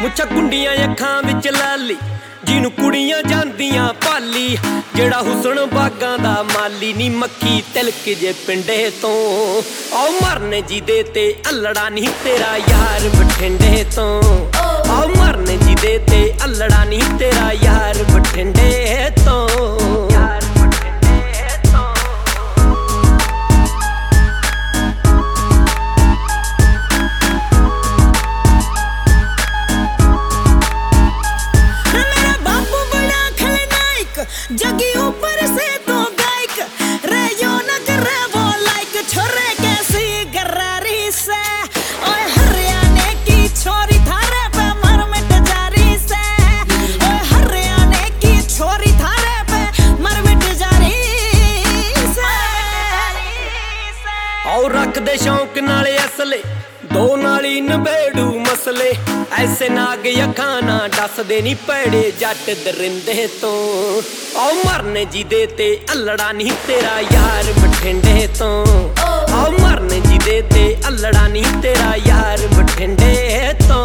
ਮੁੱਛਾਂ ਕੁੰਡੀਆਂ ਅੱਖਾਂ ਵਿੱਚ ਲਾਲੀ ਜਿਹਨੂੰ ਕੁੜੀਆਂ ਜਾਂਦੀਆਂ ਪਾਲੀ ਜਿਹੜਾ ਹੁਸਨ ਬਾਗਾਂ ਦਾ ਮਾਲੀ ਨੀ ਮੱਖੀ ਤਿਲਕ ਜੇ ਪਿੰਡੇ ਤੋਂ ਆਓ ਮਰਨੇ ਜਿਹਦੇ ਤੇ ਅਲੜਾ ਨਹੀਂ ਤੇਰਾ ਯਾਰ ਬਠਿੰਡੇ ਤੋਂ ਆਓ ਮਰਨੇ ਜਿਹਦੇ ਤੇ ਅਲੜਾ ਨਹੀਂ ਤੇਰਾ ਯਾਰ ਬਠਿੰਡੇ ਤੋਂ जगी ऊपर से तो गायक रे यो न करे वो लाइक छोरे कैसी गरारी से ओए हरियाणे की छोरी थारे पे मर मिट जारी से ओए हरियाणे की छोरी थारे पे मर मिट जारी से और रख दे शौक नाले असले दो नाली नबेड़ू मसले ऐसे नाग अखां ना दसदे नी पैड़े जट दरिंदे तो आओ मरने जिदे ते अल्लड़ा नहीं तेरा यार बठिंडे तो आओ मरने जिदे ते अल्लड़ा नहीं तेरा यार बठिंडे तो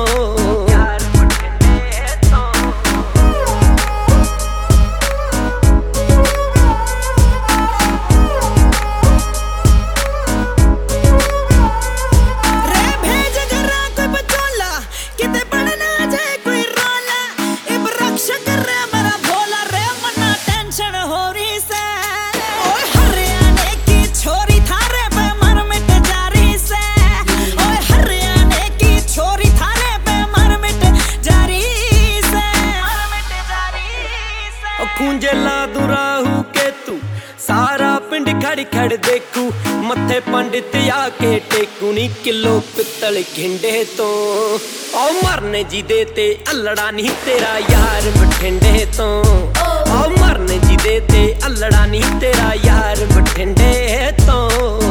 खूंजे ला दूं राहू के तू सारा पिंड खड़ खड़ देखू मथे पंडित आके टेकू नी किलो पित्तल घिंडे तो आओ मरने जिदे ते अल्लड़ा नहीं तेरा यार बठिंडे तो आओ मरने जिदे ते अल्लड़ा नहीं तेरा यार बठिंडे तो।